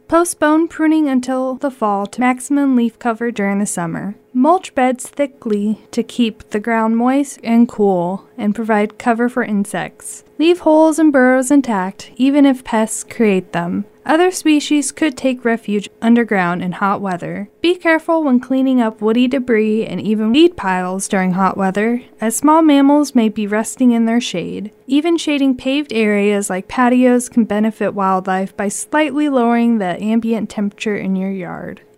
Postpone pruning until the fall to maximum leaf cover during the summer. Mulch beds thickly to keep the ground moist and cool and provide cover for insects. Leave holes and burrows intact, even if pests create them. Other species could take refuge underground in hot weather. Be careful when cleaning up woody debris and even weed piles during hot weather, as small mammals may be resting in their shade. Even shading paved areas like patios can benefit wildlife by slightly lowering the ambient temperature in your yard.